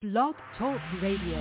Blog Talk Radio.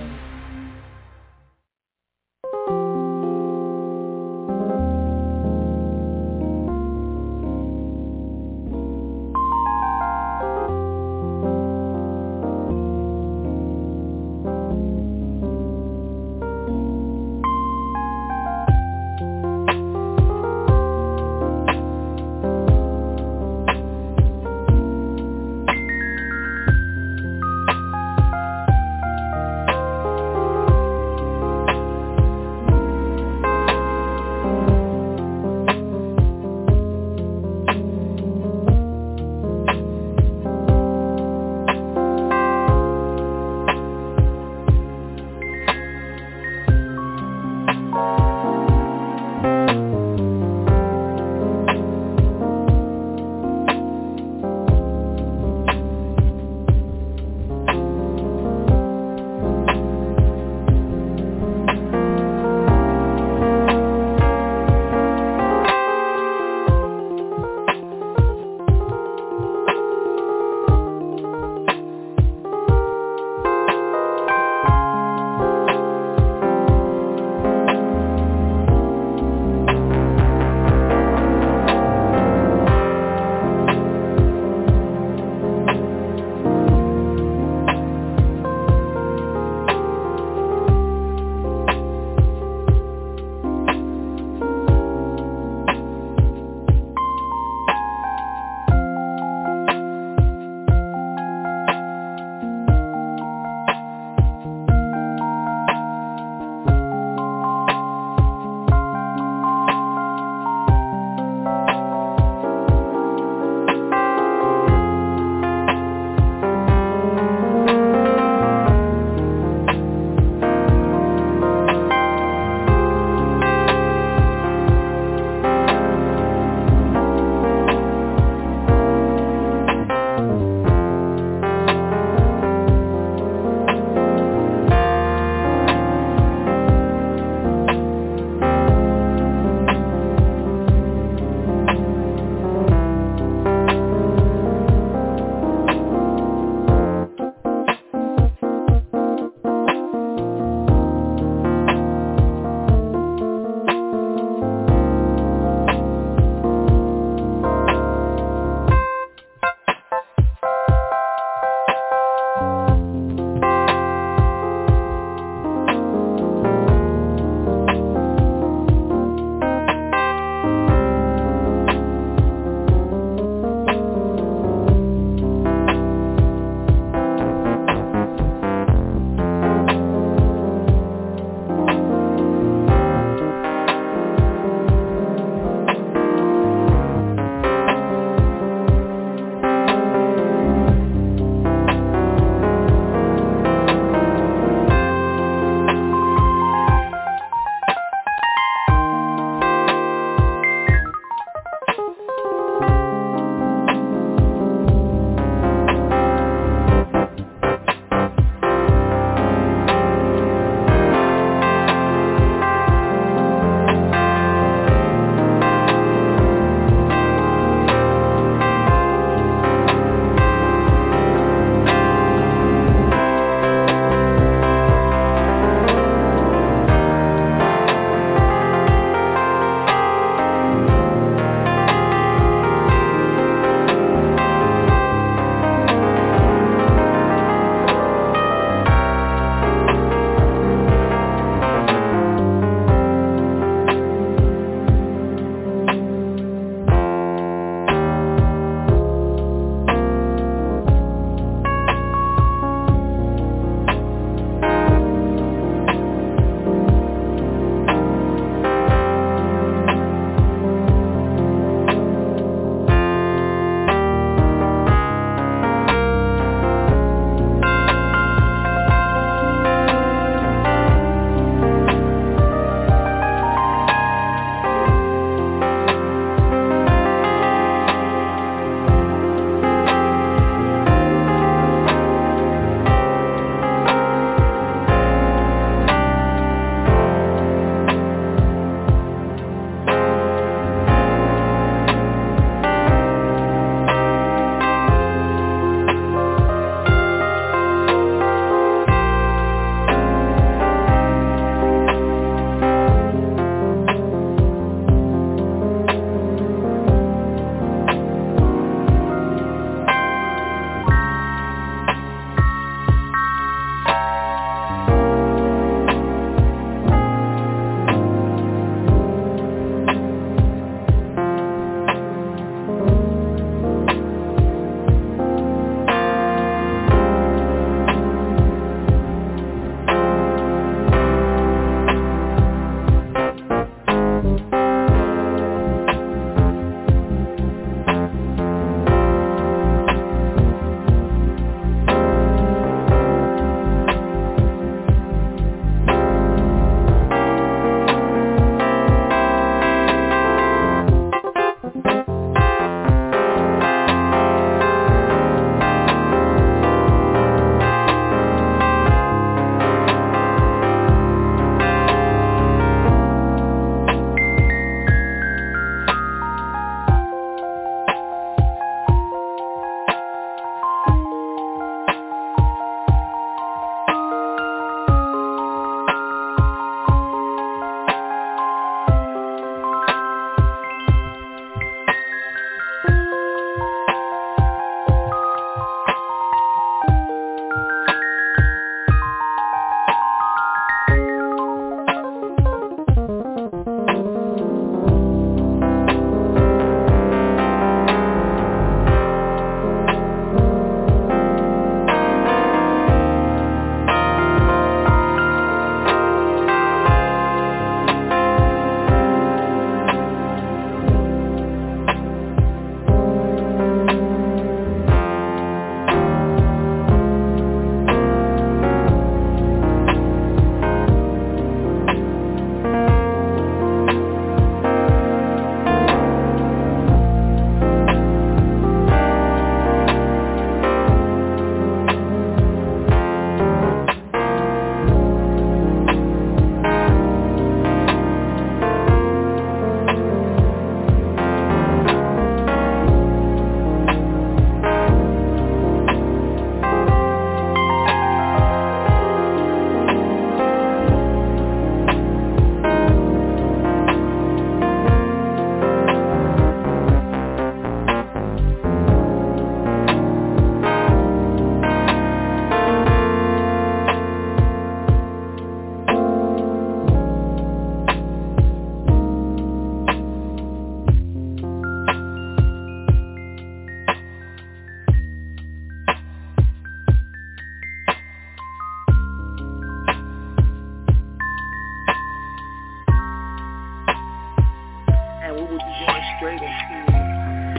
straight into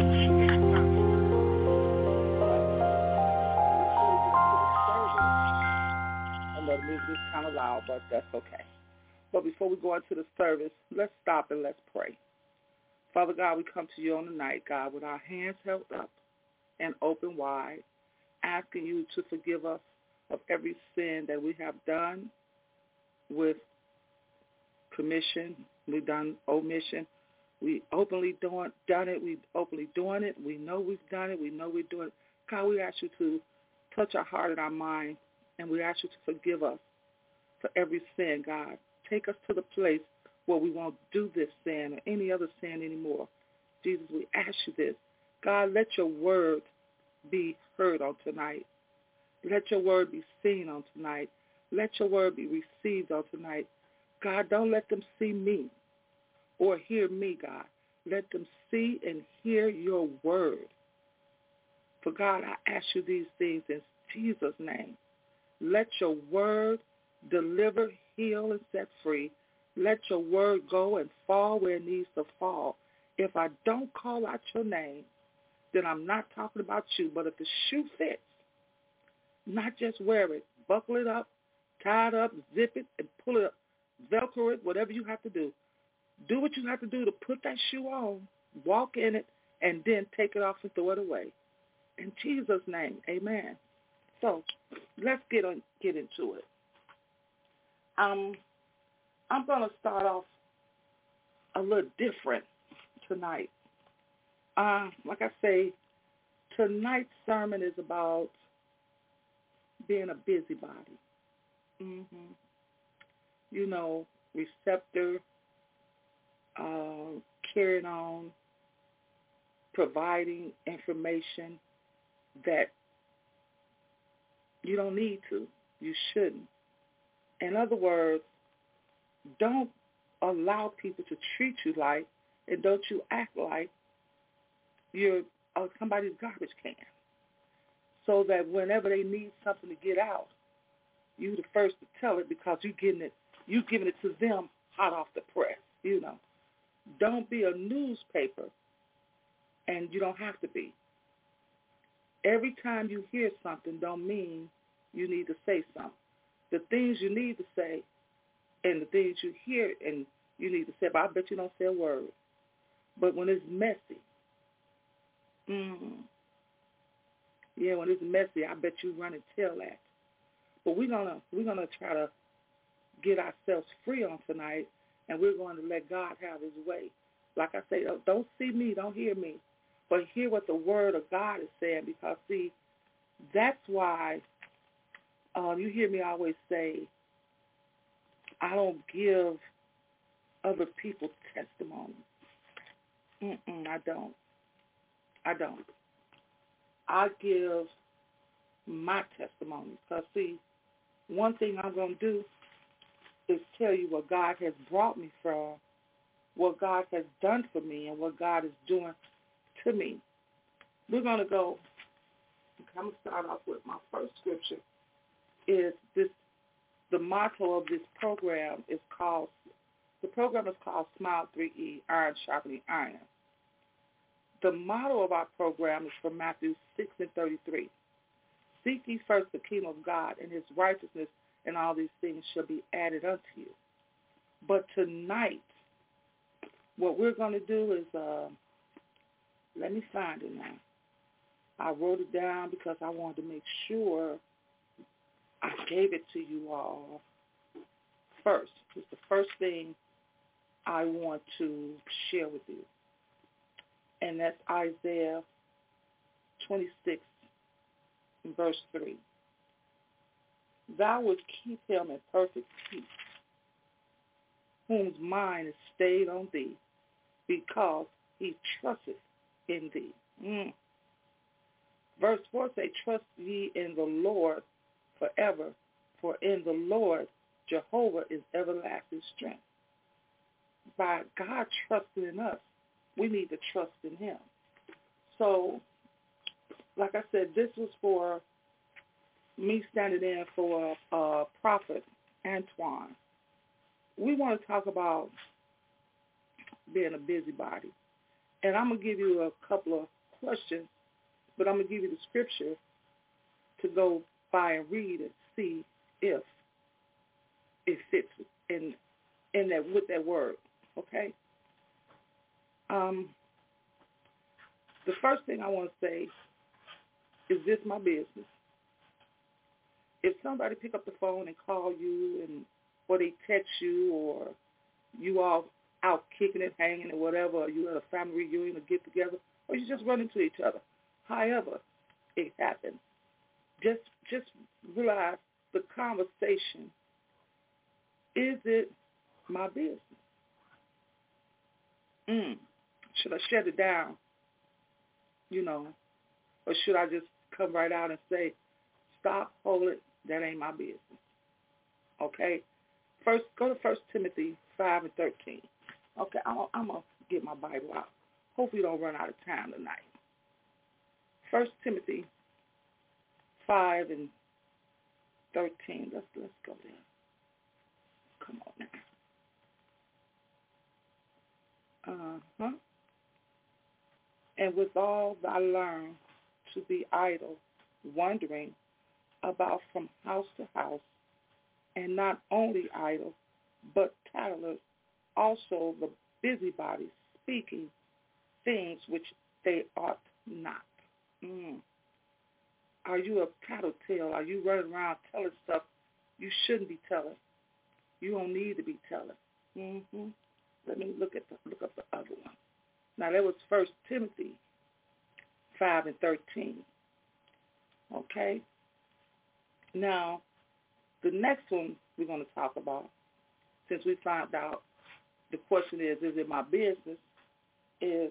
I know the music is kind of loud, but that's okay. But before we go into the service, let's stop and let's pray. Father God, we come to you on the night, God, with our hands held up and open wide, asking you to forgive us of every sin that we have done with commission. We've done omission. We openly done it. We openly doing it. We know we've done it. We know we're doing it. God, we ask you to touch our heart and our mind, and we ask you to forgive us for every sin, God. Take us to the place where we won't do this sin or any other sin anymore. Jesus, we ask you this. God, let your word be heard on tonight. Let your word be seen on tonight. Let your word be received on tonight. God, don't let them see me or hear me, God. Let them see and hear your word. For God, I ask you these things in Jesus' name. Let your word deliver, heal, and set free. Let your word go and fall where it needs to fall. If I don't call out your name, then I'm not talking about you. But if the shoe fits, not just wear it, buckle it up, tie it up, zip it, and pull it up, Velcro it, whatever you have to do. Do what you have to do to put that shoe on, walk in it, and then take it off and throw it away. In Jesus' name, amen. So let's get into it. I'm going to start off a little different tonight. Like I say, tonight's sermon is about being a busybody. You know, receptor, carrying on, providing information that you don't need to. You shouldn't. In other words, don't allow people to treat you like, and don't you act like you're somebody's garbage can, so that whenever they need something to get out, you're the first to tell it because you're giving it to them hot off the press, you know. Don't be a newspaper, and you don't have to be. Every time you hear something don't mean you need to say something. The things you need to say and the things you hear and you need to say, but I bet you don't say a word. But when it's messy, when it's messy, I bet you run and tell that. But we're gonna try to get ourselves free on tonight, and we're going to let God have his way. Like I say, don't see me, don't hear me, but hear what the word of God is saying, because, see, that's why you hear me always say, I don't give other people's testimony. I don't. I give my testimony. Because, see, one thing I'm going to do is tell you what God has brought me from, what God has done for me, and what God is doing to me. We're going to go, I'm going to start off with my first scripture. Is this, the motto of this program is called, the program is called Smile 3E, Iron Sharpening Iron. The motto of our program is from Matthew 6:33. Seek ye first the kingdom of God and his righteousness, and all these things shall be added unto you. But tonight, what we're going to do is, let me find it now. I wrote it down because I wanted to make sure I gave it to you all first. It's the first thing I want to share with you. And that's Isaiah 26, verse 3. Thou wilt keep him in perfect peace, whose mind is stayed on thee, because he trusteth in thee. Verse 4 say, trust ye in the Lord forever, for in the Lord Jehovah is everlasting strength. By God trusting in us, we need to trust in him. So, like I said, this was for me standing in for Prophet Antoine. We want to talk about being a busybody. And I'm going to give you a couple of questions, but I'm going to give you the scripture to go by and read and see if it fits in that with that word. Okay? The first thing I want to say is this my business. If somebody pick up the phone and call you or they text you or you all out kicking it, hanging or whatever, or you at a family reunion or get together, or you just run into each other, however it happens, just realize the conversation, is it my business? Should I shut it down, or should I just come right out and say, stop, hold it, that ain't my business? Okay? First, go to 1 Timothy 5 and 13. Okay, I'm going to get my Bible out. Hopefully you don't run out of time tonight. 1 Timothy 5 and 13. Let's go there. Come on now. And withal thy learn to be idle, wandering about from house to house, and not only idle, but tattlers, also the busybodies, speaking things which they ought not. Are you a tattletale? Are you running around telling stuff you shouldn't be telling? You don't need to be telling. Let me look up the other one. Now, that was 1 Timothy 5 and 13. Okay? Now, the next one we're going to talk about, since we found out the question is it my business, is,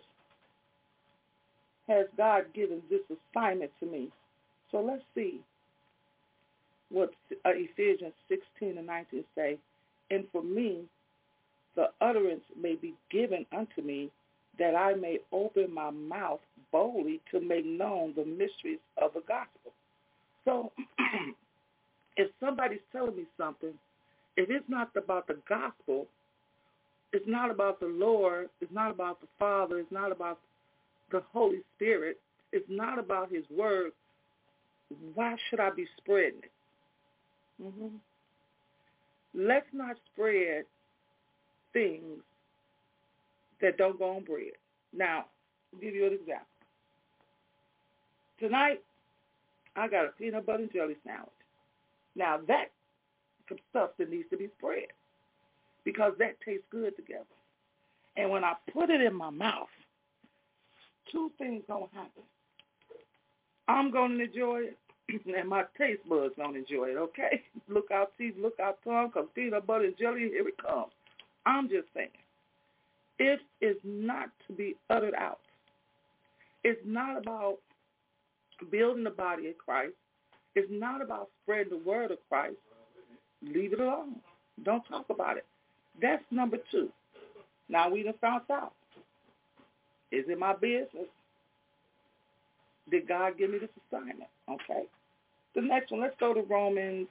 has God given this assignment to me? So let's see what Ephesians 16 and 19 say. And for me, the utterance may be given unto me, that I may open my mouth boldly to make known the mysteries of the gospel. So if somebody's telling me something, if it's not about the gospel, it's not about the Lord, it's not about the Father, it's not about the Holy Spirit, it's not about his word, why should I be spreading it? Let's not spread things that don't go on bread. Now, I'll give you an example. Tonight, I got a peanut butter and jelly sandwich. Now, that's some stuff that needs to be spread because that tastes good together. And when I put it in my mouth, two things going to happen. I'm going to enjoy it, and my taste buds going to enjoy it, okay? Look out teeth, look out tongue, because peanut butter and jelly, here it comes. I'm just saying, it is not to be uttered out. It's not about building the body of Christ. It's not about spreading the word of Christ. Leave it alone. Don't talk about it. That's number 2. Now we done found out. Is it my business? Did God give me this assignment? Okay. The next one, let's go to Romans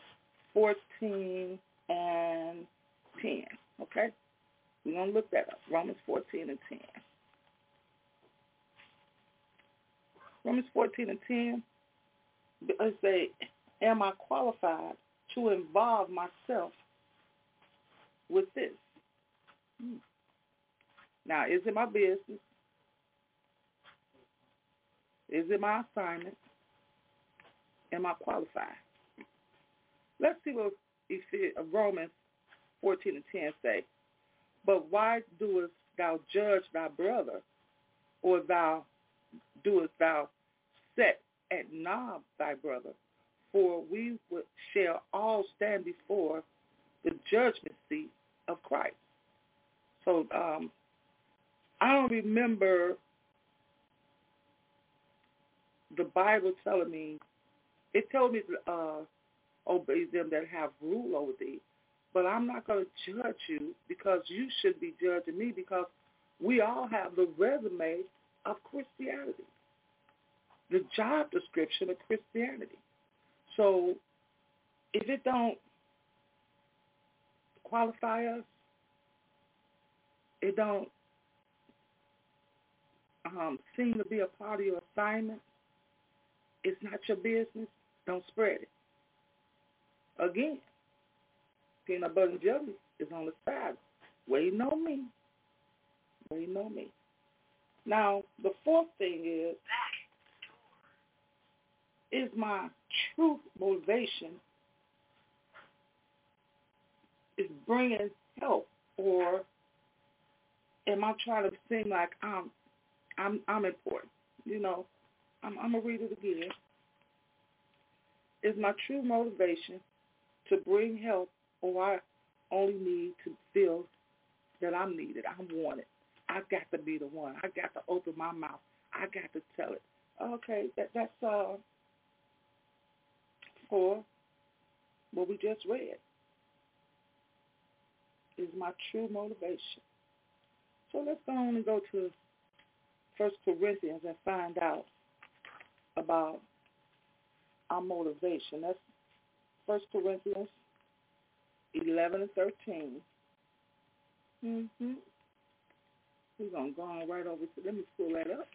14 and 10. Okay? We're going to look that up. Romans 14 and 10. Romans 14 and 10, let's say, am I qualified to involve myself with this? Now, is it my business? Is it my assignment? Am I qualified? Let's see what Romans 14 and 10 say. But why doest thou judge thy brother, or doest thou set at naught thy brother? For we shall all stand before the judgment seat of Christ. So I don't remember the Bible telling me, it told me to obey them that have rule over thee. But I'm not going to judge you, because you should be judging me, because we all have the resume of Christianity, the job description of Christianity. So if it don't qualify us, it don't seem to be a part of your assignment, it's not your business, don't spread it. Again, peanut butter and jelly is on the side, waiting on me. Waiting on me. Now, the fourth thing is my true motivation is bringing help, or am I trying to seem like I'm important? You know, I'm gonna read it again. Is my true motivation to bring help, or I only need to feel that I'm needed, I'm wanted? I got to be the one. I got to open my mouth. I got to tell it. Okay, that's for what we just read. Is my true motivation. So let's go on and go to 1 Corinthians and find out about our motivation. That's 1 Corinthians 11 and 13. We're going to go on right over to, let me pull that up.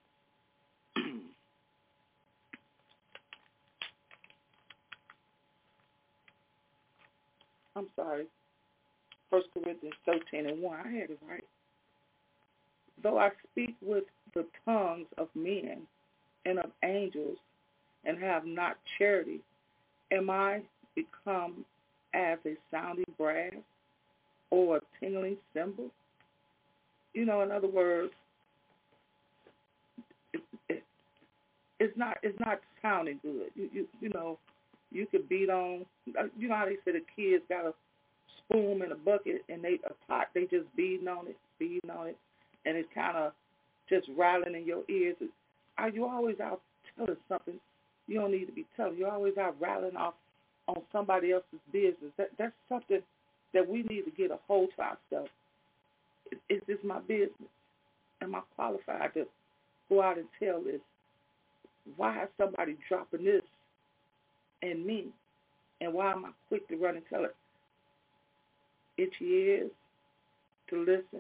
I'm sorry. 1 Corinthians 13 and 1. I had it right. Though I speak with the tongues of men and of angels and have not charity, am I become as a sounding brass or a tingling cymbal? You know, in other words, it's not sounding good. You know, you could beat on. You know how they say the kids got a spoon and a bucket and a pot. They just beating on it, and it's kind of just rattling in your ears. Are you always out telling something you don't need to be telling? You're always out rattling off on somebody else's business. That's something that we need to get a hold to ourselves. Is this my business? Am I qualified to go out and tell this? Why is somebody dropping this in me? And why am I quick to run and tell it? Itchy ears to listen.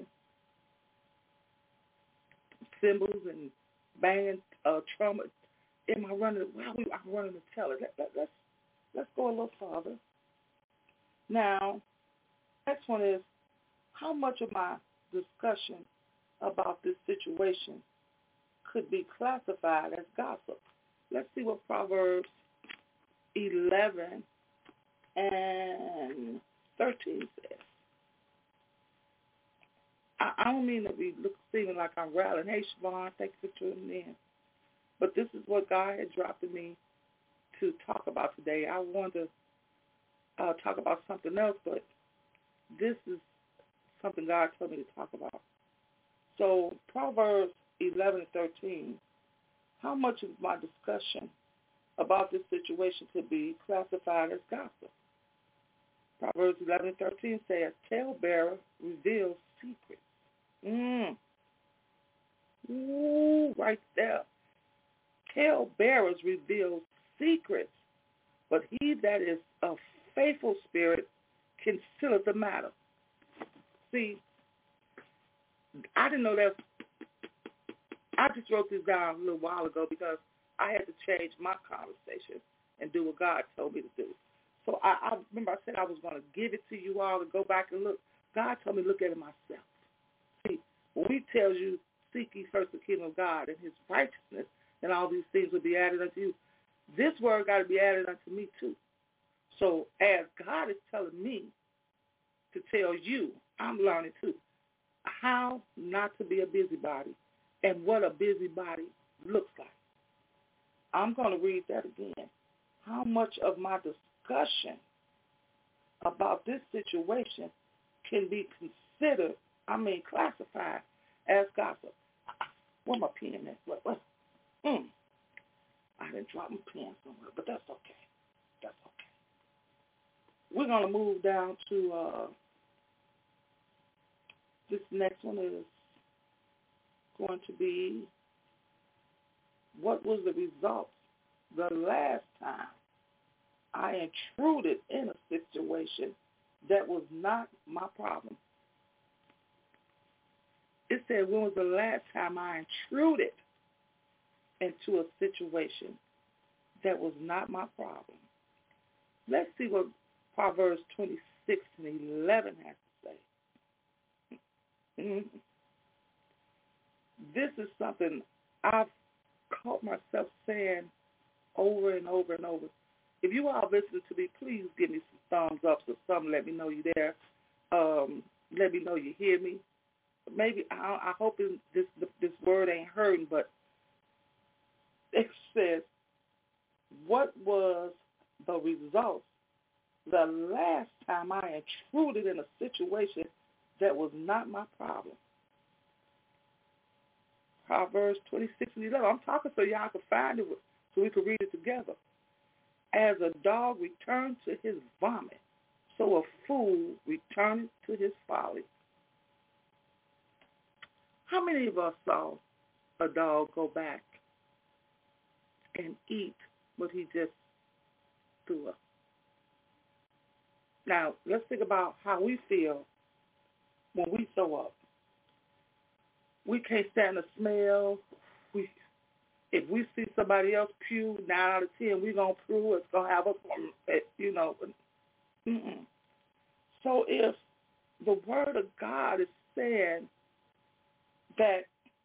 Cymbals and banging trumpet. Am I running? Why am I running to tell it? Let's go a little farther. Now, next one is, how much of my discussion about this situation could be classified as gossip? Let's see what Proverbs 11 and 13 says. I don't mean to be seeming like I'm rallying. Hey, Siobhan, thank you for tuning in. But this is what God had dropped in me to talk about today. I wanted to talk about something else, but this is something God told me to talk about. So Proverbs 11 and 13, how much of my discussion about this situation could be classified as gossip? Proverbs 11 and 13 says, talebearer reveals secrets. Ooh, right there. Talebearers reveal secrets, but he that is a faithful spirit concealeth the matter. See, I didn't know that. I just wrote this down a little while ago because I had to change my conversation and do what God told me to do. So I remember I said I was going to give it to you all to go back and look. God told me to look at it myself. See, when he tells you, seek ye first the kingdom of God and his righteousness, and all these things will be added unto you, this word got to be added unto me too. So as God is telling me to tell you, I'm learning too how not to be a busybody and what a busybody looks like. I'm going to read that again. How much of my discussion about this situation can be considered, classified as gossip? Where my pen at? What? I didn't drop my pen somewhere, but that's okay. That's okay. We're going to move down to this next one is going to be, what was the result the last time I intruded in a situation that was not my problem? It said, when was the last time I intruded into a situation that was not my problem? Let's see what Proverbs 26 and 11 has to say. Mm-hmm. This is something I've caught myself saying over and over and over. If you all listen to me, please give me some thumbs up or something. Let me know you're there. Let me know you hear me. Maybe I hope this word ain't hurting, but it says, what was the result the last time I intruded in a situation that was not my problem? Proverbs 26 and 11. I'm talking so y'all can find it so we can read it together. As a dog returns to his vomit, so a fool returns to his folly. How many of us saw a dog go back and eat what he just threw up? Now, let's think about how we feel when we throw up. We can't stand the smell. If we see somebody else pew, 9 out of 10, we're going to pew. It's going to have us, you know. Mm-mm. So if the Word of God is saying that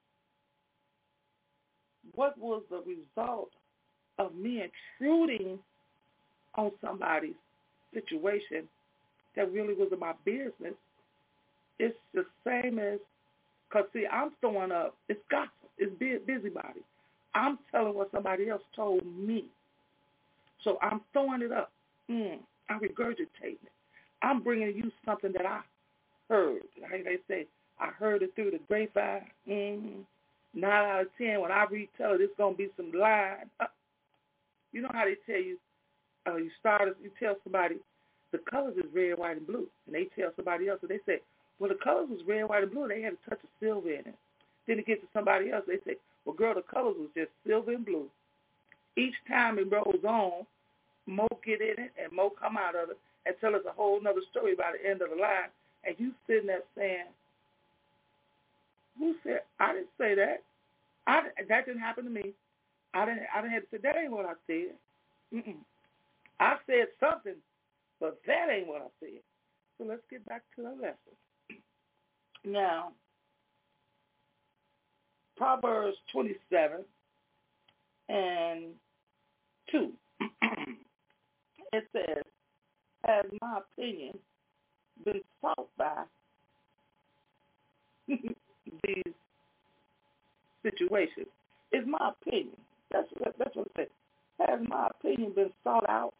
what was the result of me intruding on somebody's situation that really wasn't my business, it's the same as, because, see, I'm throwing up, it's gossip, it's busybody. I'm telling what somebody else told me. So I'm throwing it up. I'm regurgitating it. I'm bringing you something that I heard. Like they say, I heard it through the grapevine. 9 out of 10, when I retell it, it's going to be some line. You know how they tell you, you tell somebody the colors is red, white, and blue. And they tell somebody else, and they say, well, the colors was red, white, and blue. They had a touch of silver in it. Then it gets to somebody else. They say, well, girl, the colors was just silver and blue. Each time it rolls on, more get in it and more come out of it and tell us a whole other story by the end of the line. And you sitting there saying, who said, I didn't say that. That didn't happen to me. I didn't have to say, that ain't what I said. I said something, but that ain't what I said. So let's get back to the lesson. Now, Proverbs 27 and 2. It says, has my opinion been sought by these situations? It's my opinion. That's what it says. Has my opinion been sought out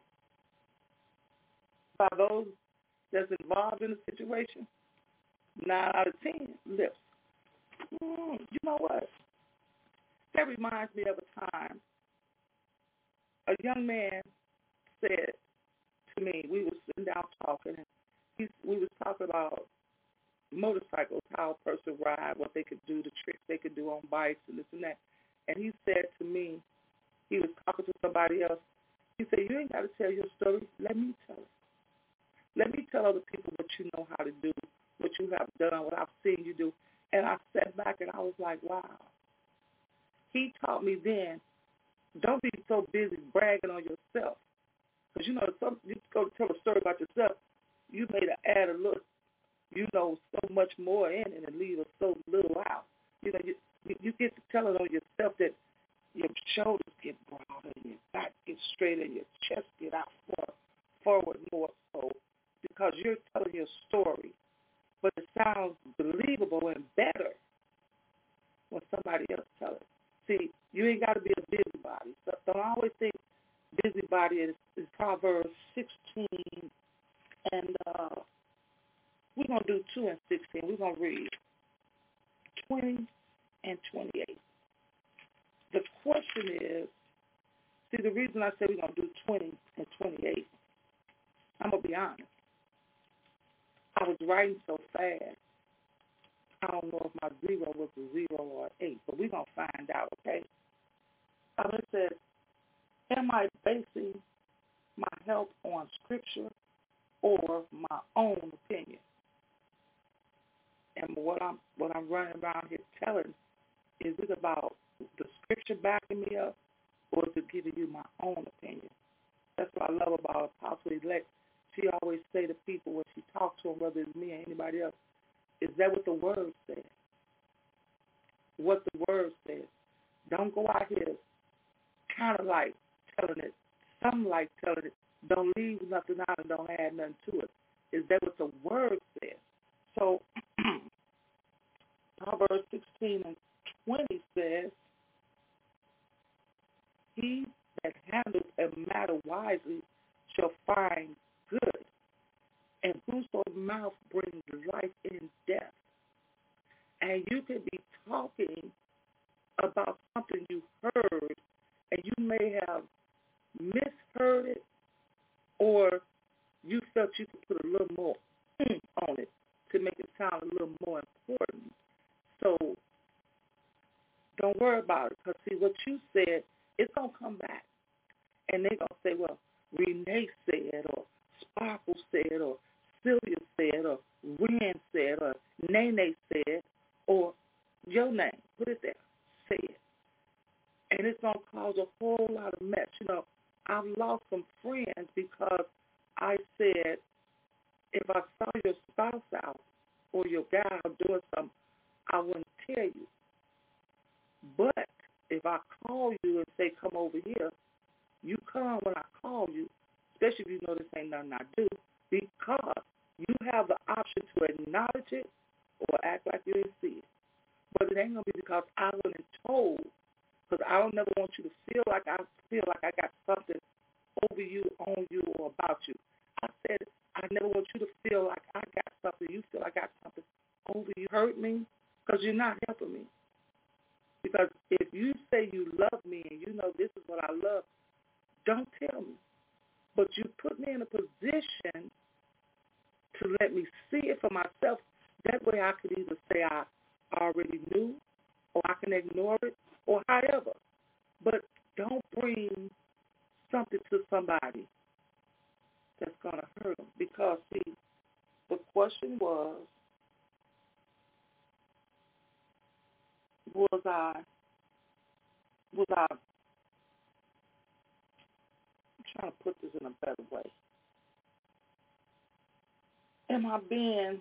by those that's involved in the situation? 9 out of 10 lips. You know what? That reminds me of a time a young man said to me, we were sitting down talking, and we was talking about motorcycles, how a person ride, what they could do, the tricks they could do on bikes and this and that. And he said to me, he was talking to somebody else, he said, you ain't got to tell your story. Let me tell it. Let me tell other people what you know how to do, what you have done, what I've seen you do. And I sat back and I was like, wow. He taught me then, don't be so busy bragging on yourself. Because, you know, you go tell a story about yourself, you may add a little, you know, so much more in it and leave so little out. You know, you get to tell it on yourself that your shoulders get broader and your back gets straighter and your chest get out forward more so because you're telling your story. But it sounds believable and better when somebody else tells it. See, you ain't got to be a busybody. So don't always think busybody is Proverbs 16, and we're going to do 2 and 16. We're going to read 20 and 28. The question is, see, the reason I say we're going to do 20 and 28, I'm going to be honest. I was writing so fast, I don't know if my 0 was a 0 or an 8, but we're going to find out, okay? It says, am I basing my help on Scripture or my own opinion? And what I'm running around here telling, is it about the scripture backing me up, or is it giving you my own opinion? That's what I love about Apostle Elect. She always say to people when she talks to them, whether it's me or anybody else, is that what the word says? What the word says. Don't go out here kind of like telling it, some like telling it, don't leave nothing out and don't add nothing to it. Is that what the word says? So Proverbs 16 and 20 says, he that handles a matter wisely shall find good, and whosoever mouth brings life and death. And you could be talking about something you heard, and you may have misheard it, or you felt you could put a little more on it to make it sound a little more important. So don't worry about it, because see, what you said, it's going to come back. And they're going to say, well, Renee said, or Sparkle said, or Sylvia said, or Ren said, or Nene said, or your name, put it there, say it. And it's going to cause a whole lot of mess. You know, I've lost some friends because I said, if I saw your spouse out or your guy out doing something, I wouldn't tell you. But if I call you and say, come over here, you come when I call you, especially if you know this ain't nothing I do, because you have the option to acknowledge it or act like you didn't see it. But it ain't going to be because I wasn't told, because I don't never want you to feel like I got something over you, on you, or about you. I said I never want you to feel like I got something, you feel like I got something over you. Hurt me because you're not helping me. Because if you say you love me and you know this is what I love, don't tell me. But you put me in a position to let me see it for myself. That way I could either say I already knew, or I can ignore it, or however. But don't bring something to somebody that's going to hurt them. Because, see, the question was I I'm trying to put this in a better way. Am I being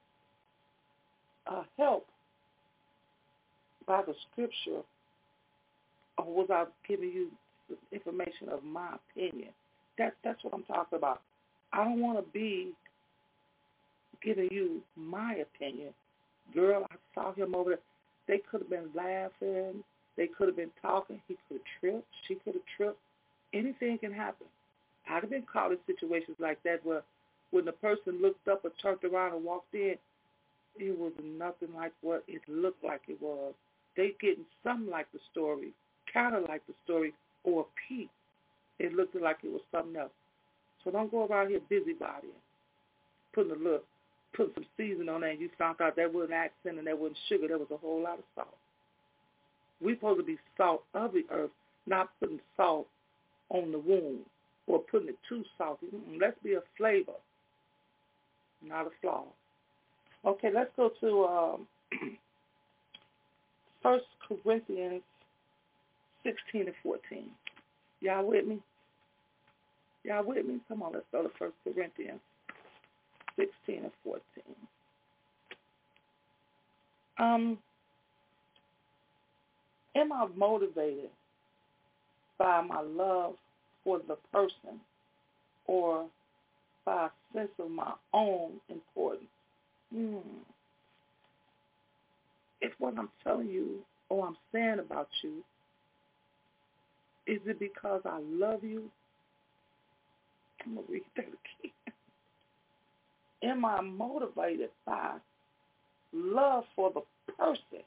helped by the scripture, or was I giving you information of my opinion? That's what I'm talking about. I don't want to be giving you my opinion. Girl, I saw him over there. They could have been laughing. They could have been talking. He could have tripped. She could have tripped. Anything can happen. I've been caught in situations like that where when the person looked up or turned around and walked in, it was nothing like what it looked like it was. They getting something like the story, kind of like the story, or a peek. It looked like it was something else. So don't go around here busybodying, putting some seasoning on there, and you found out that wasn't accent and that wasn't sugar. There was a whole lot of salt. We're supposed to be salt of the earth, not putting salt on the wound or putting it too salty. Let's be a flavor, not a flaw. Okay, let's go to 1 Corinthians 16 and 14. Y'all with me? Y'all with me? Come on, let's go to 1 Corinthians 16 and 14. Am I motivated by my love for the person or by a sense of my own importance? If what I'm telling you or I'm saying about you, is it because I love you? I'm going to read that again. Am I motivated by love for the person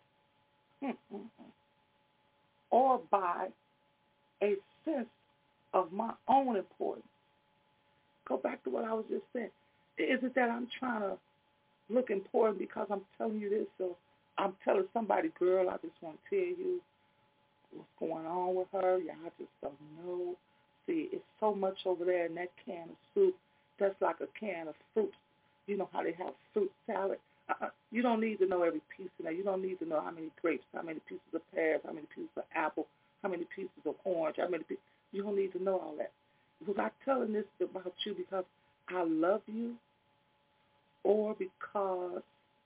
or by a sense of my own importance? Go back to what I was just saying. Is it that I'm trying to look important because I'm telling you this, so I'm telling somebody, girl, I just want to tell you what's going on with her. Y'all just don't know. See, it's so much over there in that can of soup. That's like a can of fruit. You know how they have fruit salad? You don't need to know every piece in there. You don't need to know how many grapes, how many pieces of pears, how many pieces of apple, how many pieces of orange, how many pieces. You don't need to know all that. Was I telling this about you because I love you or because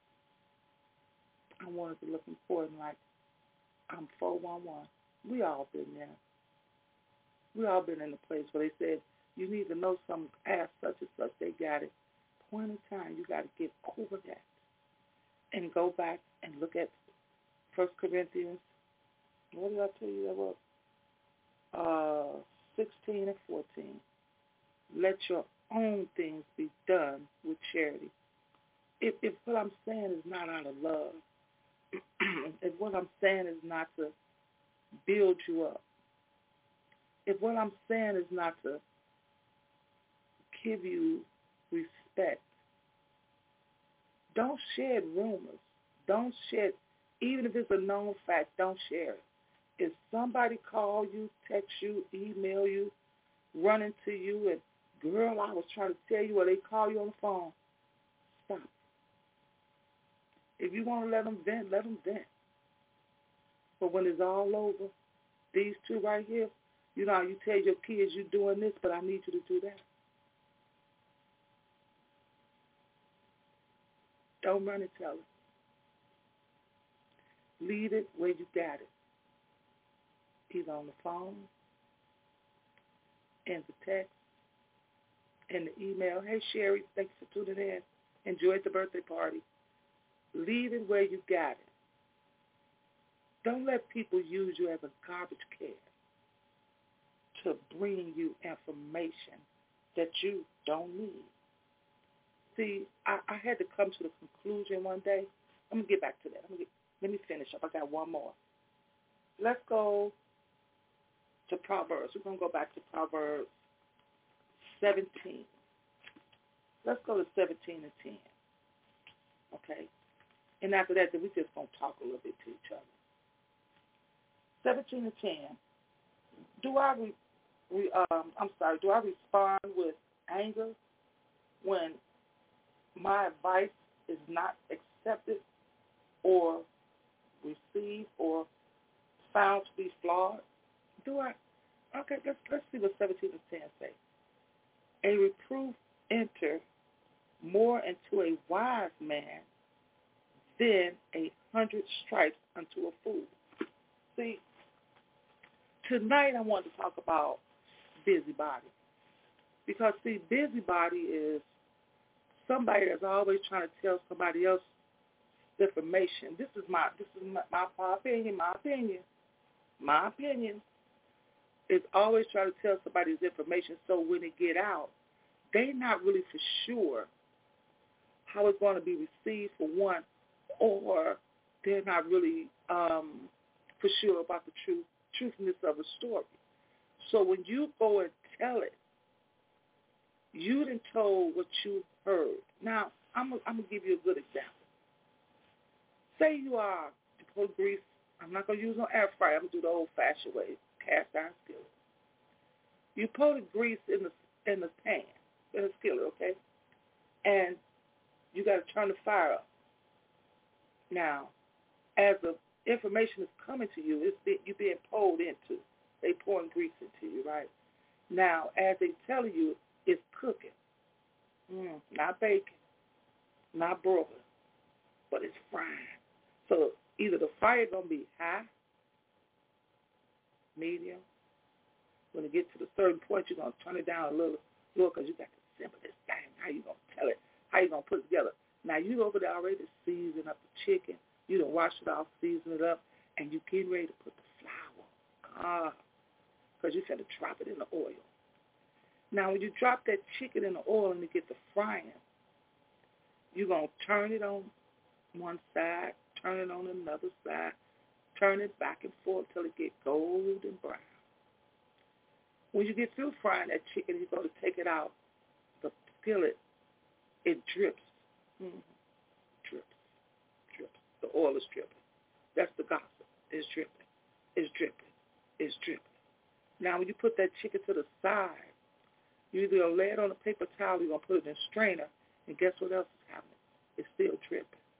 I wanted to look important like I'm 411? We all been there. We all been in the place where they said, you need to know something, ask such and such, they got it. Point in time, you got to get over that and go back and look at 1 Corinthians, what did I tell you that was? 16 and 14. Let your own things be done with charity. If what I'm saying is not out of love, if what I'm saying is not to build you up, if what I'm saying is not to give you respect, don't shed rumors. Don't shed, even if it's a known fact, don't share it. If somebody call you, text you, email you, run into you, and girl, I was trying to tell you, or they call you on the phone, stop. If you want to let them vent, let them vent. But when it's all over, these two right here, you know how you tell your kids you're doing this, but I need you to do that. Don't run and tell it. Leave it where you got it. Either on the phone, in the text, in the email. Hey, Sherry, thanks for tuning in. Enjoyed the birthday party. Leave it where you got it. Don't let people use you as a garbage can to bring you information that you don't need. See, I had to come to the conclusion one day. I'm going to get back to that. Let me finish up. I got one more. Let's go to Proverbs. We're going to go back to Proverbs 17. Let's go to 17 and 10. Okay? And after that, then we just going to talk a little bit to each other. 17 and 10. Do I respond with anger when my advice is not accepted or received or found to be flawed? Do I? Okay, let's see what 17 and 10 say. A reproof enter more into a wise man than 100 stripes unto a fool. See, tonight I want to talk about busybody. Because, see, busybody is somebody that's always trying to tell somebody else information. This is my opinion. My opinion is always trying to tell somebody this information so when it get out, they're not really for sure how it's going to be received for one, or they're not really for sure about the truthiness of a story. So when you go and tell it, you done told what you heard. Now, I'm going to give you a good example. Say you put grease. I'm not going to use no air fryer. I'm going to do the old-fashioned way, cast iron skillet. You put the grease in the pan, in the skillet, okay? And you got to turn the fire up. Now, as the information is coming to you, you're being pulled into. They pouring grease into you, right? Now, as they tell you, it's cooking. Not baking, not broiling, but it's frying. So either the fire going to be high, medium. When it gets to the certain point, you're going to turn it down a little because you got to simmer this thing. How you going to tell it? How you going to put it together? Now, you over there already seasoning up the chicken. You done wash it off, season it up, and you getting ready to put the flour. Because you're going to drop it in the oil. Now, when you drop that chicken in the oil and you get the frying, you're going to turn it on one side, turn it on another side, turn it back and forth until it gets golden brown. When you get through frying that chicken, you're going to take it out. The skillet, it drips. Drips. The oil is dripping. That's the gospel. It's dripping. It's dripping. It's dripping. Now, when you put that chicken to the side, you're either going to lay it on a paper towel or you're going to put it in a strainer, and guess what else is happening? It's still dripping.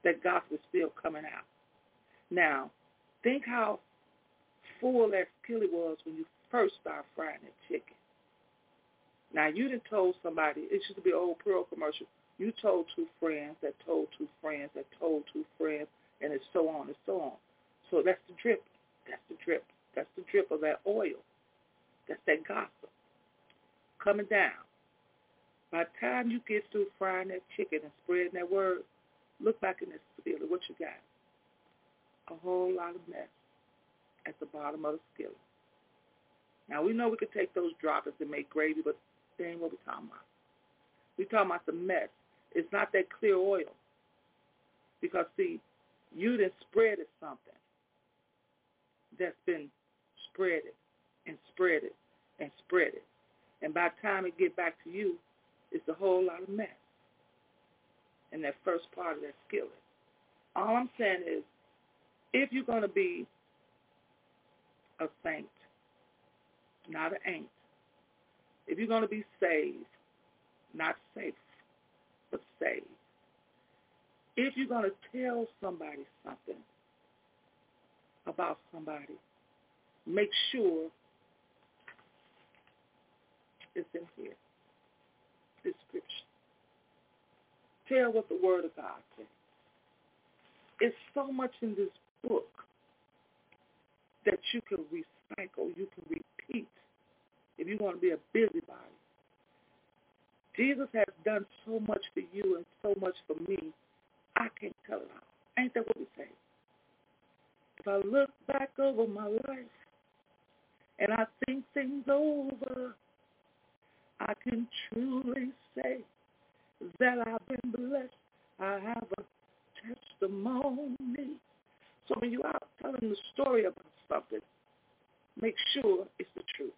that gospel is still coming out. Now, think how full that skillet was when you first started frying that chicken. Now, you done told somebody, it used to be an old Pearl commercial, you told two friends that told two friends that told two friends, and it's so on and so on. So that's the drip. That's the drip. That's the drip of that oil. That's that gospel coming down. By the time you get through frying that chicken and spreading that word, look back in that skillet. What you got? A whole lot of mess at the bottom of the skillet. Now, we know we could take those droppers and make gravy, but that ain't what we're talking about. We're talking about the mess. It's not that clear oil. Because, see, you done spreaded something that's been spreaded and spreaded and spreaded. And by the time it get back to you, it's a whole lot of mess in that first part of that skillet. All I'm saying is, if you're going to be a saint, not an ain't, if you're going to be saved, not safe, but saved, if you're going to tell somebody something about somebody, make sure it's in here, this scripture. Tell what the Word of God says. It's so much in this book that you can recycle, you can repeat if you want to be a busybody. Jesus has done so much for you and so much for me, I can't tell it all. Ain't that what we say? If I look back over my life and I think things over, I can truly say that I've been blessed. I have a testimony. So when you are telling the story about something, make sure it's the truth.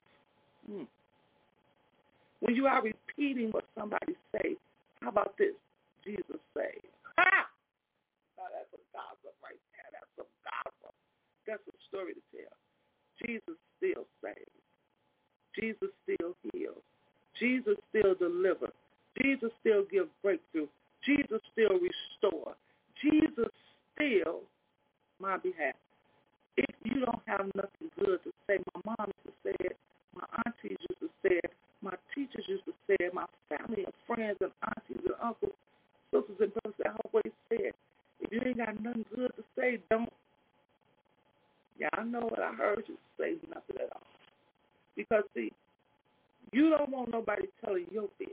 When you are repeating what somebody say, how about this? Jesus saved. Ha! Now that's some gossip right there. That's some gossip. That's a story to tell. Jesus still saves. Jesus still heals. Jesus still delivers. Jesus still gives breakthrough. Jesus still restore. Jesus still my behalf. If you don't have nothing good to say, my mom used to say it, my aunties used to say it, my teachers used to say it, my family and friends and aunties and uncles, sisters and brothers, I always said, if you ain't got nothing good to say, don't. Yeah, I know what I heard you say, nothing at all. Because, see, you don't want nobody telling your business.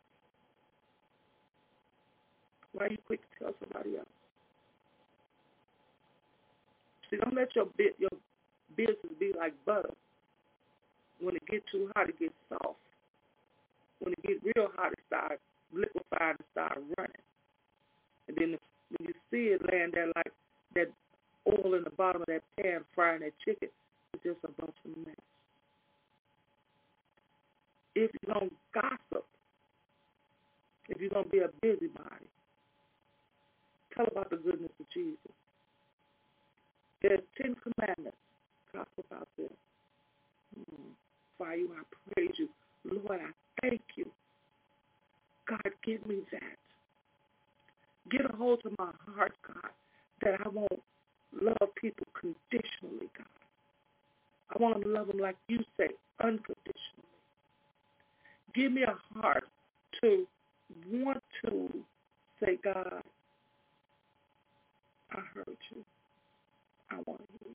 Why are you quick to tell somebody else? See, don't let your business be like butter. When it gets too hot, it gets soft. When it gets real hot, it starts liquefying and starts running. And then when you see it laying there like that oil in the bottom of that pan frying that chicken, it's just a bunch of mess. If you're going to gossip, if you're going to be a busybody, tell about the goodness of Jesus. There's 10 commandments. Gossip about them. Father, I praise you. Lord, I thank you. God, give me that. Get a hold of my heart, God, that I won't love people conditionally, God. I want to love them like you say, unconditionally. Give me a heart to want to say, God, I heard you. I want you.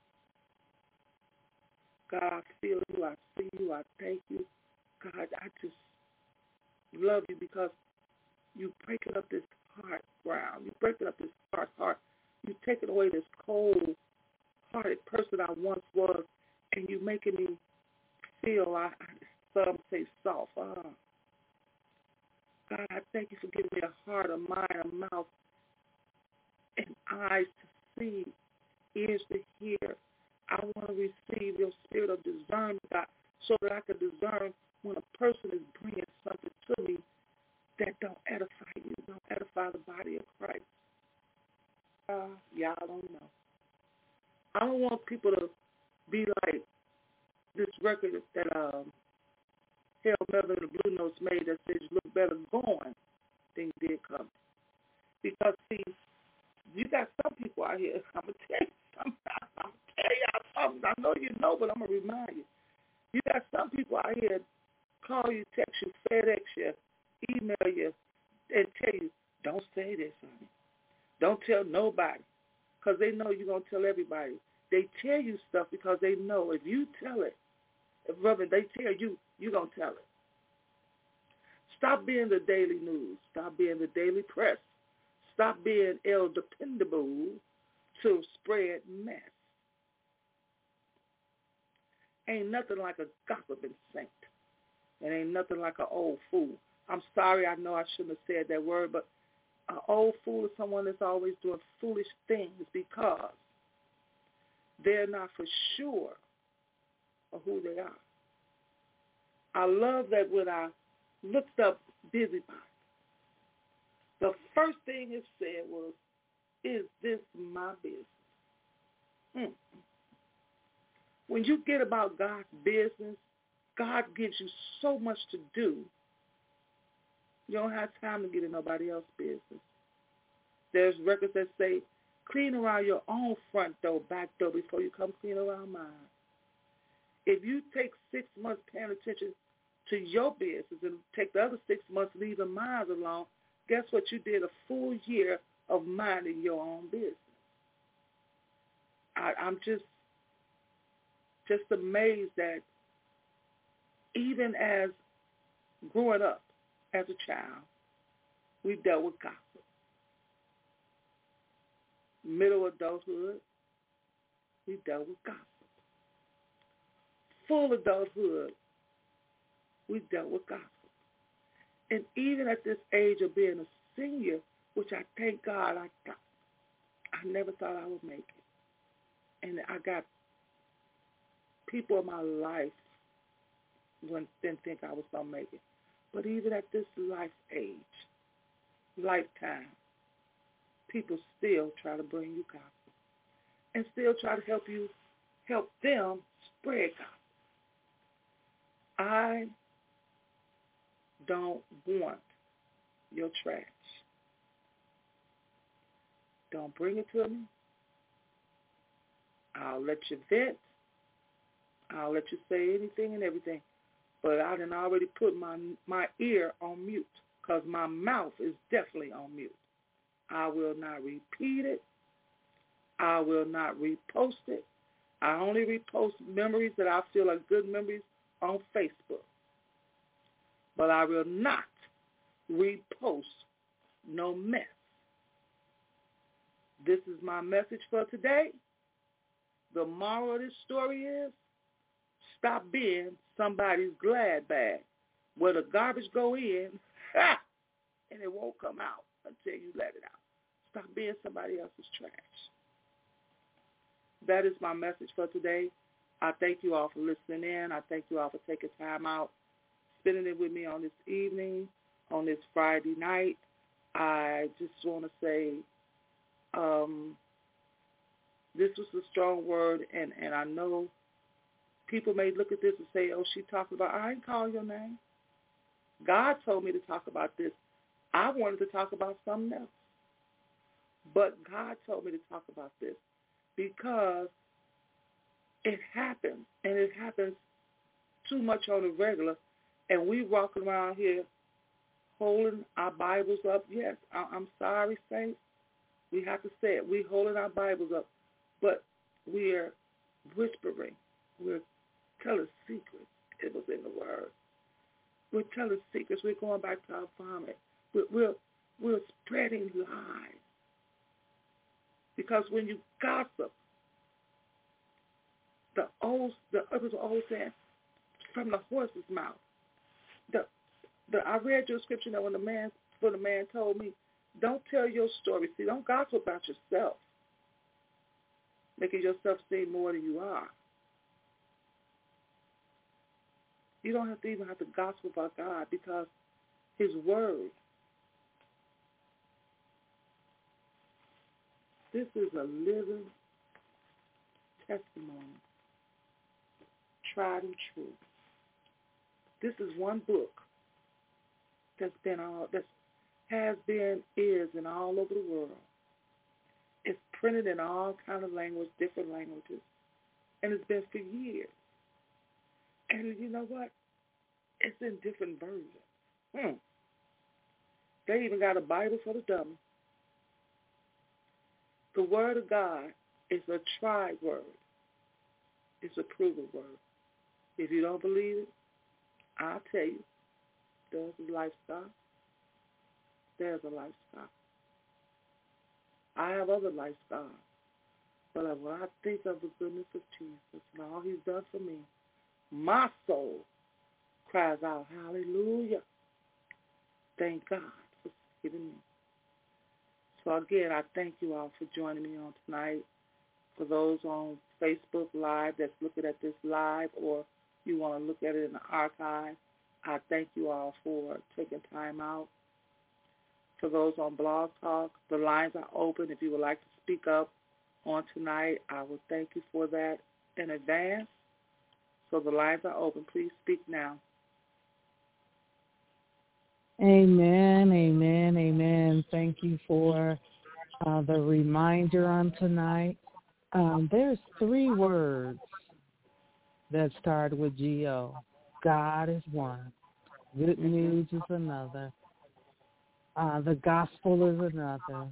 God, I feel you. I see you. I thank you. God, I just love you because you breaking up this hard ground. You breaking up this hard heart. You taking away this cold-hearted person I once was, and you making me feel, some say soft. God, I thank you for giving me a heart, a mind, a mouth, and eyes to see, ears to hear. I want to receive your spirit of discernment, God, so that I can discern when a person is bringing something to me that don't edify you, don't edify the body of Christ. Y'all don't know. I don't want people to be like this record that Harold Melvin and the Blue Notes made that says you look better going than you did coming. Because, see, but I'm going to remind you. You got some people out here call you, text you, FedEx you, email you, and tell you, don't say this, honey. Don't tell nobody, because they know you're going to tell everybody. They tell you stuff because they know if you tell it, brother, they tell you, you're going to tell it. Stop being the daily news. Stop being the daily press. Stop being El Dependable to spread mess. Ain't nothing like a gossiping saint. And ain't nothing like an old fool. I'm sorry, I know I shouldn't have said that word, but an old fool is someone that's always doing foolish things because they're not for sure of who they are. I love that when I looked up busybody, the first thing it said was, is this my business? When you get about God's business, God gives you so much to do. You don't have time to get in nobody else's business. There's records that say, clean around your own front door, back door, before you come clean around mine. If you take 6 months paying attention to your business and take the other 6 months leaving mine alone, guess what? You did a full year of minding your own business. I'm just amazed that even as growing up as a child, we dealt with gossip. Middle adulthood, we dealt with gossip. Full adulthood, we dealt with gossip. And even at this age of being a senior, which I thank God, I never thought I would make it. And I got people in my life didn't think I was going to make it. But even at this lifetime, people still try to bring you gossip and still try to help them spread gossip. I don't want your trash. Don't bring it to me. I'll let you vent. I'll let you say anything and everything. But I done already put my ear on mute because my mouth is definitely on mute. I will not repeat it. I will not repost it. I only repost memories that I feel are good memories on Facebook. But I will not repost no mess. This is my message for today. The moral of this story is, stop being somebody's glad bag where the garbage go in and it won't come out until you let it out. Stop being somebody else's trash. That is my message for today. I thank you all for listening in. I thank you all for taking time out, spending it with me on this evening, on this Friday night. I just want to say this was a strong word, and I know people may look at this and say, oh, she talking about, I ain't call your name. God told me to talk about this. I wanted to talk about something else. But God told me to talk about this because it happens, and it happens too much on the regular, and we walk around here holding our Bibles up. Yes, I'm sorry, saints. We have to say it. We're holding our Bibles up, but we're whispering. We're telling secrets. It was in the Word. We're telling secrets. We're going back to our vomit. We're spreading lies. Because when you gossip, the others are always saying, from the horse's mouth. I read your scripture that when the man told me, don't tell your story. See, don't gossip about yourself, making yourself seem more than you are. You don't have to even gossip about God because his word, this is a living testimony, tried and true. This is one book that has been, is, and all over the world. It's printed in all kind of language, different languages. and it's been for years. And you know what? It's in different versions. They even got a Bible for the dumb. The Word of God is a tried word. It's a proven word. If you don't believe it, I'll tell you, there's a lifestyle. There's a lifestyle. I have other lifestyles. But when I think of the goodness of Jesus and all he's done for me, my soul cries out, hallelujah. Thank God for saving me. So again, I thank you all for joining me on tonight. For those on Facebook Live that's looking at this live, or you want to look at it in the archive, I thank you all for taking time out. For those on Blog Talk, the lines are open. If you would like to speak up on tonight, I will thank you for that in advance. So the lines are open. Please speak now. Amen, amen, amen. Thank you for the reminder on tonight. There's 3 words that start with G-O. God is one. Good news is another. The gospel is another.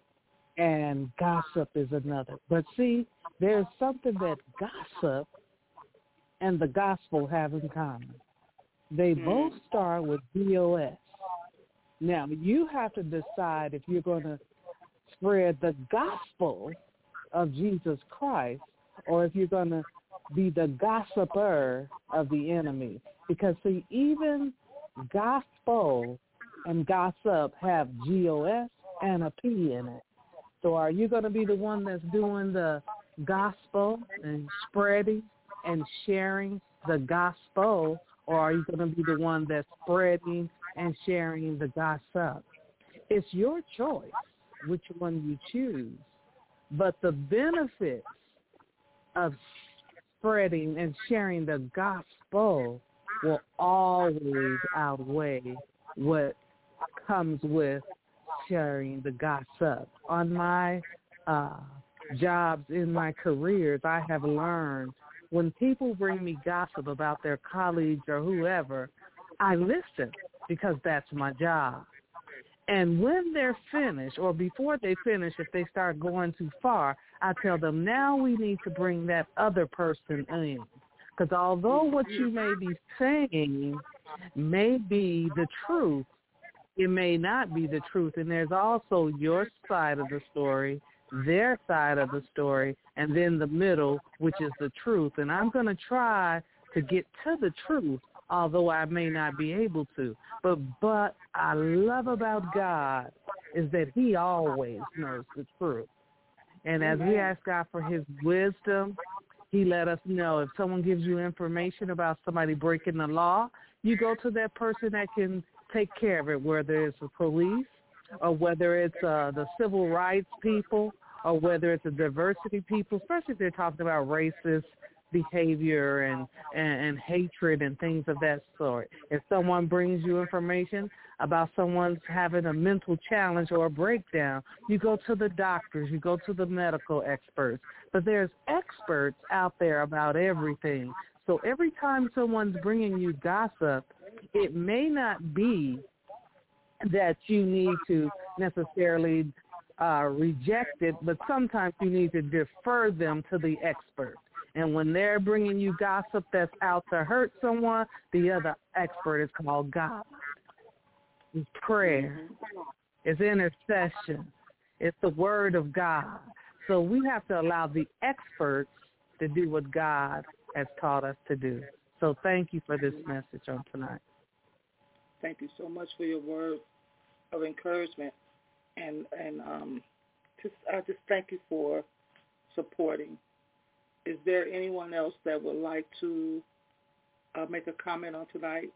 And gossip is another. But see, there's something that gossip and the gospel have in common. They both start with D-O-S. Now, you have to decide if you're going to spread the gospel of Jesus Christ or if you're going to be the gossiper of the enemy. Because, see, even gospel and gossip have G-O-S and a P in it. So are you going to be the one that's doing the gospel and spreading and sharing the gospel, or are you going to be the one that's spreading and sharing the gossip? It's your choice which one you choose. But the benefits of spreading and sharing the gospel will always outweigh what comes with sharing the gossip. On my jobs in my careers, I have learned when people bring me gossip about their colleagues or whoever, I listen because that's my job. And when they're finished or before they finish, if they start going too far, I tell them, now we need to bring that other person in. Because although what you may be saying may be the truth, it may not be the truth. And there's also your side of the story, their side of the story, and then the middle, which is the truth. And I'm going to try to get to the truth, although I may not be able to. But I love about God is that he always knows the truth. And as we ask God for his wisdom, he let us know if someone gives you information about somebody breaking the law, you go to that person that can take care of it, whether it's the police or whether it's the civil rights people or whether it's the diversity people, especially if they're talking about racist behavior and hatred and things of that sort. If someone brings you information about someone's having a mental challenge or a breakdown, you go to the doctors, you go to the medical experts. But there's experts out there about everything. So every time someone's bringing you gossip, it may not be that you need to necessarily reject it, but sometimes you need to defer them to the expert. And when they're bringing you gossip that's out to hurt someone, the other expert is called God. It's prayer. It's intercession. It's the word of God. So we have to allow the experts to do what God has taught us to do. So thank you for this message on tonight. Thank you so much for your words of encouragement. And I just thank you for supporting. Is there anyone else that would like to make a comment on tonight?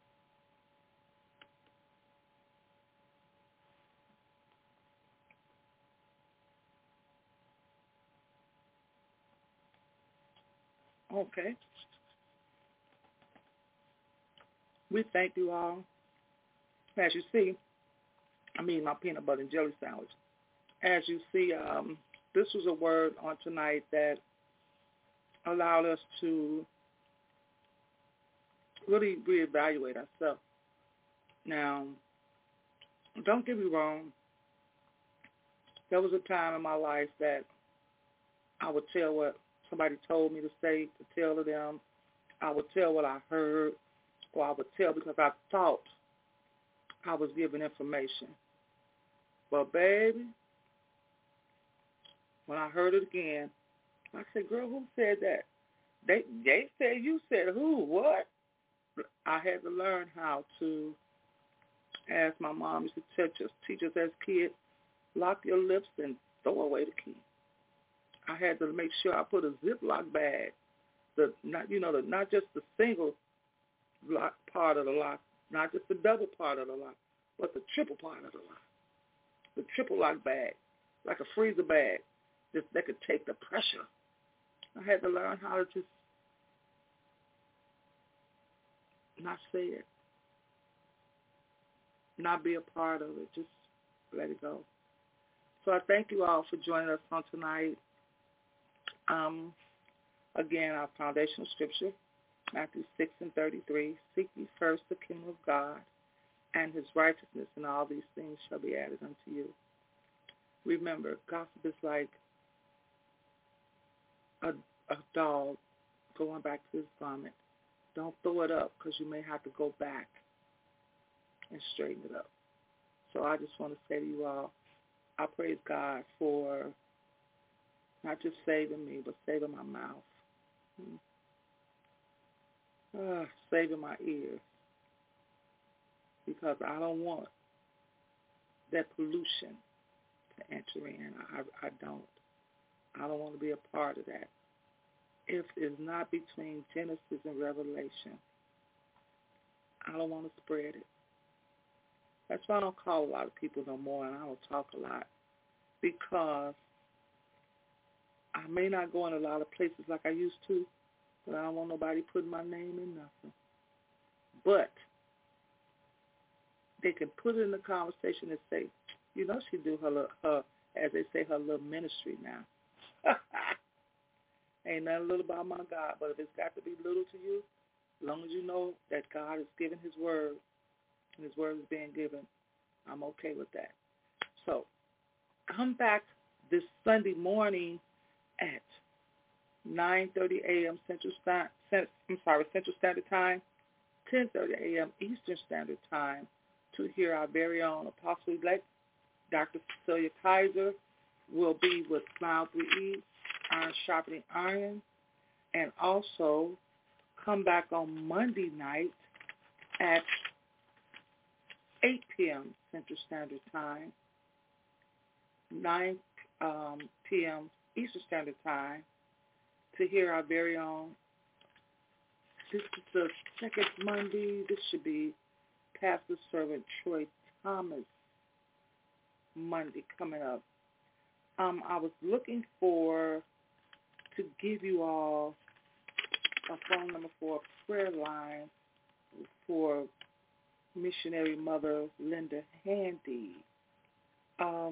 Okay. We thank you all. As you see, I'm eating my peanut butter and jelly sandwich. As you see, this was a word on tonight that allowed us to really reevaluate ourselves. Now, don't get me wrong. There was a time in my life that I would tell what somebody told me to say, to tell to them. I would tell what I heard, or I would tell because I thought I was giving information. But, baby, when I heard it again, I said, girl, who said that? They said you said who? What? I had to learn how to, as my mom used to teach us as kids, lock your lips and throw away the key. I had to make sure I put a Ziploc bag, not just the single lock part of the lock, not just the double part of the lock, but the triple part of the lock. The triple lock bag, like a freezer bag, that could take the pressure. I had to learn how to just not say it, not be a part of it, just let it go. So I thank you all for joining us on tonight. Again, our foundational scripture, Matthew 6:33, seek ye first the kingdom of God and his righteousness, and all these things shall be added unto you. Remember, gossip is like a dog going back to his vomit. Don't throw it up because you may have to go back and straighten it up. So I just want to say to you all, I praise God for not just saving me, but saving my mouth, saving my ears, because I don't want that pollution to enter in. I don't want to be a part of that. If it's not between Genesis and Revelation, I don't want to spread it. That's why I don't call a lot of people no more, and I don't talk a lot, because I may not go in a lot of places like I used to, but I don't want nobody putting my name in nothing. But they can put it in the conversation and say, she do her, as they say, her little ministry now. Ain't nothing little about my God, but if it's got to be little to you, as long as you know that God is giving his word, and his word is being given, I'm okay with that. So come back this Sunday morning at 9:30 a.m. Central Standard Time, 10:30 a.m. Eastern Standard Time, to hear our very own Apostle-elect, Dr. Cecilia Kaiser, will be with Smile 3E, Iron Sharpening Iron, and also come back on Monday night at 8 p.m. Central Standard Time, 9 p.m. Eastern Standard Time, to hear our very own. This is the second Monday. This should be Pastor Servant Troy Thomas Monday coming up. I was looking to give you all a phone number for a prayer line for missionary mother Linda Handy. I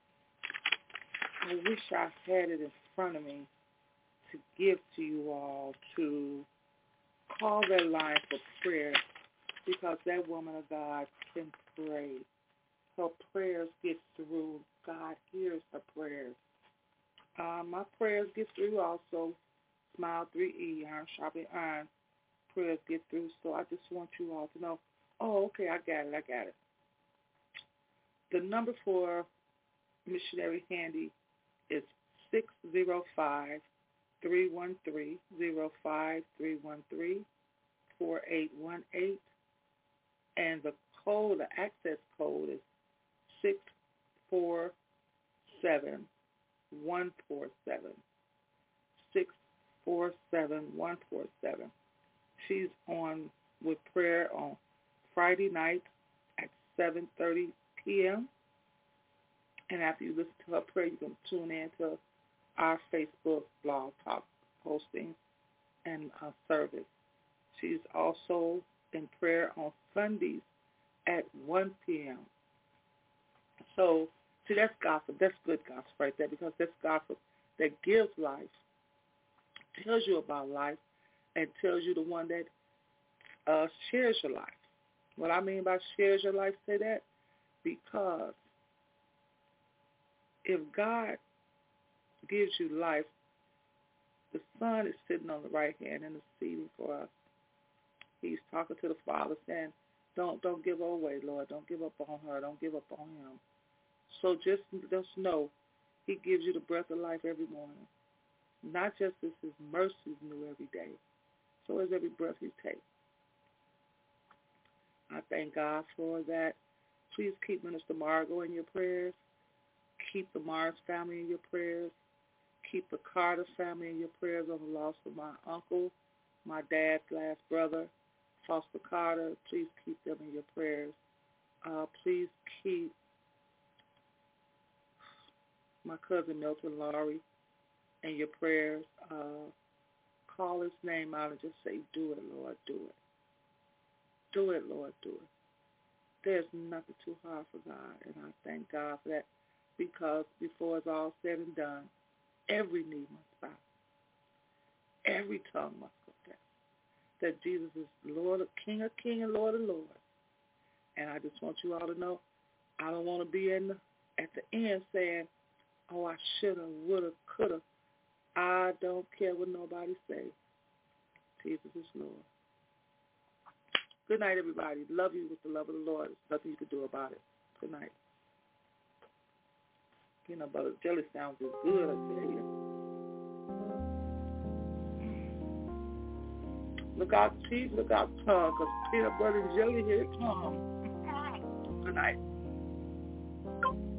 wish I had it in front of me to give to you all, to call that line for prayer, because that woman of God can pray. Her prayers get through. God hears her prayers. My prayers get through also. Smile 3E, Iron Sharpening Iron, prayers get through. So I just want you all to know, okay, I got it. The number for Missionary Handy is 605-313-05313, 4818, and the access code is 647147. 647147. She's on with prayer on Friday night at 7:30 p.m. And after you listen to her prayer, you can tune in to our Facebook blog talk posting and service. She's also in prayer on Sundays at 1 p.m. So, see, that's gospel. That's good gospel right there, because that's gospel that gives life tells you about life and tells you the one that shares your life. What I mean by shares your life, say that, because if God gives you life, the Son is sitting on the right hand interceding for us. He's talking to the Father saying, don't give her away, Lord. Don't give up on her. Don't give up on him. So just know he gives you the breath of life every morning. Not just as his mercies new every day, so as every breath you take. I thank God for that. Please keep Minister Margot in your prayers. Keep the Mars family in your prayers. Keep the Carter family in your prayers on the loss of my uncle, my dad's last brother, Foster Carter. Please keep them in your prayers. Please keep my cousin Milton Laurie in your prayers. Call his name out and just say, do it, Lord, do it. Do it, Lord, do it. There's nothing too hard for God, and I thank God for that, because before it's all said and done, every knee must bow. Every tongue must confess that Jesus is Lord, King of Kings and Lord of Lords. And I just want you all to know, I don't want to be at the end saying, oh, I should have, would have, could have. I don't care what nobody says. Jesus is Lord. Good night, everybody. Love you with the love of the Lord. There's nothing you can do about it. Good night. Peanut butter jelly sounds is good, I tell you. Look out teeth, look out tongue, because peanut butter and jelly, here it comes. Good night.